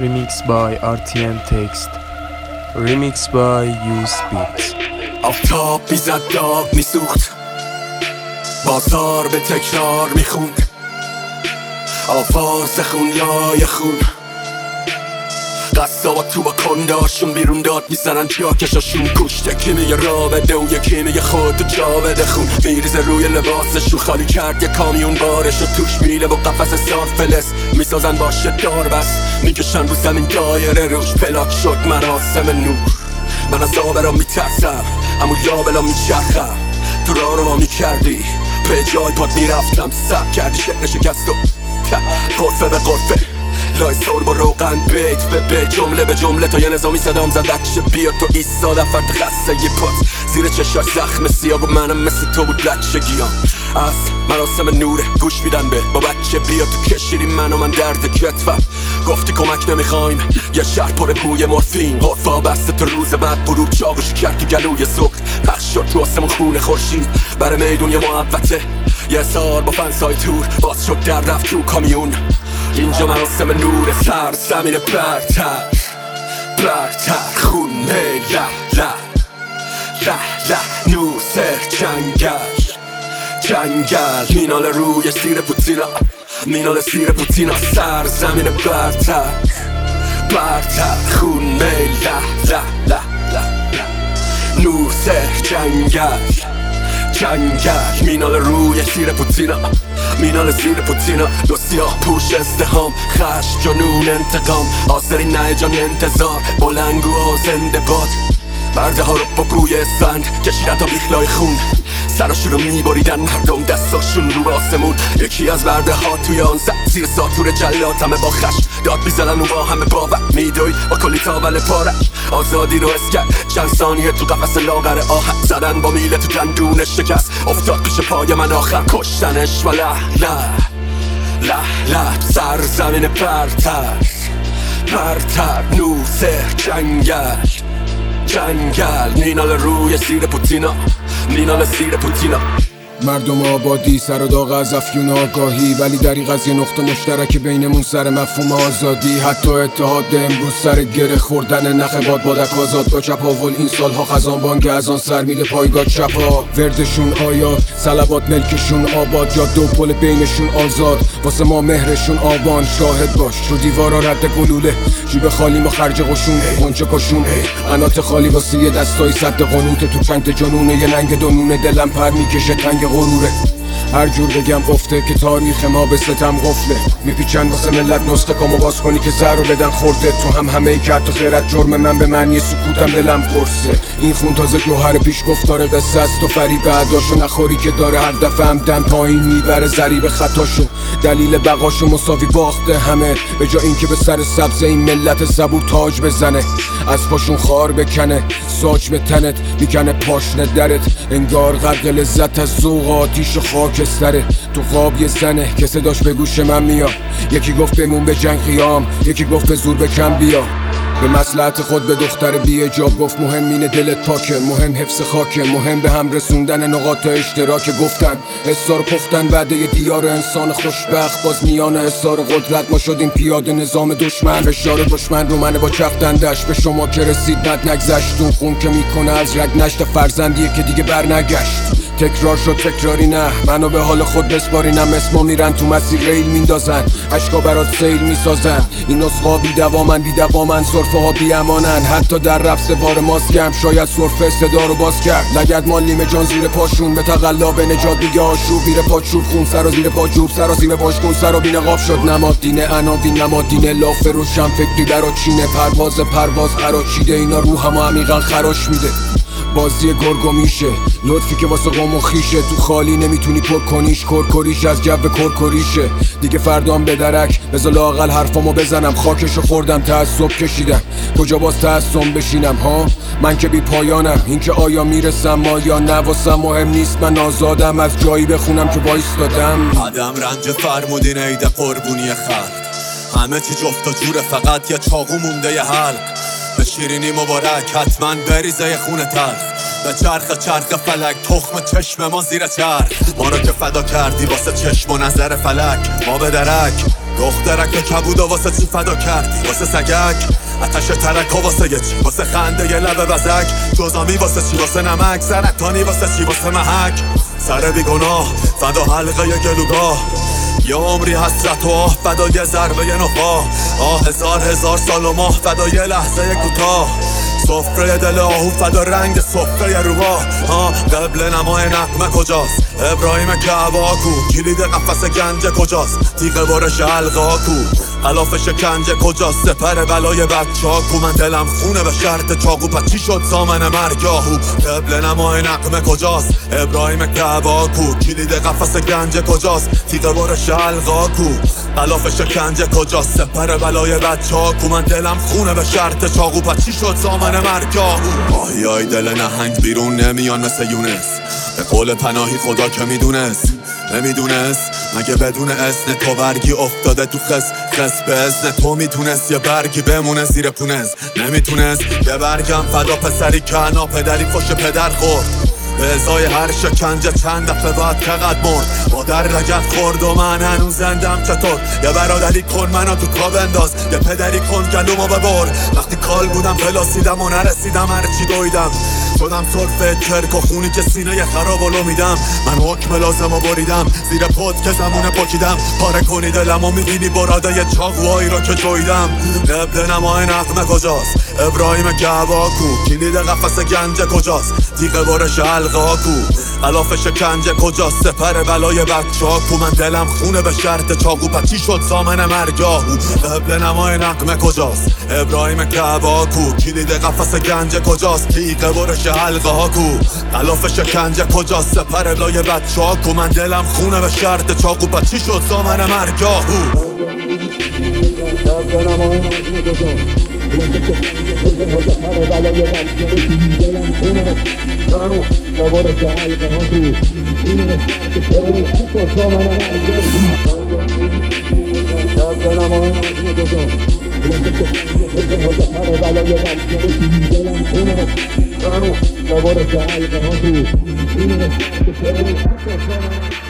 Remix by RTM Text. Remix by Use Beats. آفتاب میزد داغ میسوخت، بازار به تکرار میخوند، آواز خون لای خون. قصابا تو با کنداشون بیرون داد میزنن جاکشاشون. کشته کی میگه را بده و یکی میگه خودتو جا بده. خون میریزه روی لباسشون، خالی کرد یه کامیون بارشو توش میله و قفس سارفلس میسازن باشه دار بس. میکشن رو زمین دایره روش پلاک شد مراسم نور. من از آبرا میترسم همون لابلا میچرخم. تو راه رو میکردی به جای پاد میرفتم، سب کردی شعر شکست و غرفه به غرفه لای سور با روغن بیت به جمله به جمله تا یه نظامی صدام زدک شه بیاد تو ایستادم فرد خسته یه پات زیر چشاش زخم سیاه و منم مثل تو بود بچگیام. از مراسم نوره گوش میدن به با بچه بیا تو کشیدی من درد کتفم. گفتی کمک نمیخوایم یه شهر پر بوی مورفین. غرفا بسته تو روز بعد برو چاقوشو کرد تو گلوی سخت پخش شد تو آسمون خون خورشید برای میدون یه محبته. یه سال با فنسای تور باز شد در رفت تو کامیون. اینجا مراسم نور سر زمین برتر برتر خون له له له له نور سر جنگل مینال روی سیر پوتینا مینال سیر پوتینا سر زمین برتر برتر خون له له له له نور سر جنگل مینال روی سیر پوتینا مینال زیر پوتینا دو سیاه پوش ازدهام خش جنون انتقام آسری نه جان انتظار بلنگو زنده باد. برده ها رو با بوی اسفند کشیدن تا بیخلای خون سراشون رو میبریدن مردم دستاشون رو آسمون. یکی از برده ها توی آن زد زیر ساتور جلات همه با خش داد میزنن و با همه باور میدوی با کلی تاول پارش آزادی رو حس کرد. چند ثانیه تو قفس لاغر آهن زدن با میله تو دندون شکست افتاد پیش پای من آخر کشتنش و له له له له سر زمین برتر نور سر جنگل مینال روی سیر پوتینا مینال سیر پوتینا. مردم آبادی سر و داغ از افیون آگاهی ولی دریغ از یه نقطه مشترک بینمون سر مفهوم آزادی. حتی اتحاد امروز سر گره خوردن نخ بادک آزاد با چپاول این سالها خزان بانگ از آن سر میره پایگاه چپا. وردشون آیات صلوات ملکشون آباد جاده و پل بینشون آزاد واسه ما مهرشون آبان. شاهد باش رو دیوارا رد گلوله جیب خالی ما خرج قشون غنچه کشون قنات خالی واسه یه دستای صد قانوت تو چند جنونه یه ننگ دونونه دلم پر میکشه تنگ غروره. هر جور بگم گفته که تاریخ ما به ستم قفله میپیچن واسه ملت نسخه کامو باز کنی که زر رو بدن خورده. تو هم همه کرد تو خیرت جرم من به معنی سکوتم دلم قرصه. این خون تازه جوهر پیش گفتار قصه است و فریب بعداشو نخوری که داره هر دفعه هم دم پایین میبره ضریب خطاشو دلیل بقاشو مساوی باخته همه به جا اینکه به سر سبز این ملت صبور تاج بزنه. از پاشون خار بکنه ساج به تنت میکنه پاشنه درت انگار غرق لذت از ذوق آتیش خاکستره. تو خواب یه زنه که صداش به گوش من میاد یکی گفت بمون به جنگ قیام یکی گفت به زور به کم بیا. به مصلحت خود به دختر بی حجاب گفت مهم اینه دلت پاکه مهم حفظ خاکه مهم به هم رسوندن نقاط اشتراک. گفتن حسار پختن وعده دیار انسان خوشبخت باز میان حسار قدرت ما شدیم پیاده نظام دشمن. فشار دشمن رو منه با چفتندش به شما که رسید مد نگذشتون خون که میکنه از رگ نشت فرزندیه که دیگه بر نگشت. تکرار شد تکراری نه منو به حال خود بسپارینم اسما میرن تو مسیر ریل میندازن عشقا برات سیل میسازن. این نسخا بی دوامن صرفه ها بی امانن حتی در رفت بار ماسکم شاید صرفه صدا رو باز کرد. لگد مالیم جان زیر پاشون به تقلا به نجات دیگه آشوب میره پاچوب خون سر و زیر پاچوب سرازیم باشکن سر و بی نقاب شد نماد دینه عناوین نماد دینه لاف روشن فکری برا چینه پرواز قراچیده اینا رو هم عمیقا خراش میده. بازی گرگو میشه لطفی که واسه قوم و خیشه تو خالی نمیتونی پر کنیش کرکریش از جو کرکریشه دیگه فردام به درک بذار لااقل حرفامو بزنم خاکشو خوردم تعصب کشیدم کجا باز تعصب بشینم ها من که بی پایانم این که آیا میرسم ما یا نه واسم مهم نیست من آزادم از جایی بخونم که وایستادم. آدم رنج فرمودین عید قربونی خلق همه چی جفت و جوره فقط یه چاقو مونده یه حلق. به شیرینی مبارک حتما بریزه خونه تلخ به چرخ فلک تخم چشم ما زیر چرخ ما رو که فدا کردی واسه چشم و نظر فلک ما به درک دخترک به کبودا واسه چی فدا کردی؟ واسه سگک آتش ترکا واسه چی؟ واسه خنده ی لب وزک جزامی واسه چی؟ واسه نمک سرطانی واسه چی؟ واسه محک سر بیگناه فدا حلقه ی گلوگاه یه عمری حسرت و آه فدای ضربه ی نخواه هزار سال و ماه فدای لحظه کوتاه سفره دل آهو فدا رنگ سفره روباه قبل نمای نقمه کجاست؟ ابراهیم کعباکو کلید قفس گنج کجاست؟ تیغ بارش حلقه کو خلاف شکنج کجاست؟ سپر بلای بچاکو من دلم خونه به شرط چاقو پس چی شد زامن مرگاهو قبل نمای نقمه کجاست؟ ابراهیم کعباکو کلید قفس گنج کجاست؟ تیغ بارش حلقه کو خلاف شکنج کجاست؟ سپر بلای بچاکو من دلم خونه به شرط چاقو پس چی شد زامن مرگاهو آی دل نهنگ بیرون نمیان مثل یونس به قول پناهی خدا که نمیدونست مگه بدون اسن تو برگی افتاده تو خس به اسن تو میتونست یه برگی بمونه زیر پونز نمیتونست یه برگم فدا پسری کنا پدری فش پدر خورد به ازای هر شکنجه چند دفعه باید چقدر مرد مادر رگت خورد و من هنوز زندم چطور یه برادری کن منو تو کاب انداز یه پدری کن گلومو ببر وقتی کال بودم پلاسیدم و نرسیدم هرچی دویدم شدم صرف کرک و خونی که سینه ی خرابالو میدم من حکم لازم و بریدم زیر پد که زمونه پاکیدم پاره کنی دلم و میبینی برادای چاقوهایی را که جویدم قبل نمای نقمه کجاست؟ ابراهیم کعباکو کلید قفس گنج کجاست؟ تیغ بارش حلقه کو خلاف شکنج کجاست؟ سپر بلای بچاکو من دلم خونه به شرط چاقو پس چی شد زامن مرگاهو قبل نمای نقمه کجاست؟ ابراهیم کعباکو کلید قفس گنج کجاست؟ تیغ بارش حلقه کو خلاف شکنج کجاست؟ سپر بلای بچاکو من دلم خونه به شرط چاقو پس چی شد زامن مرگاهو Favor,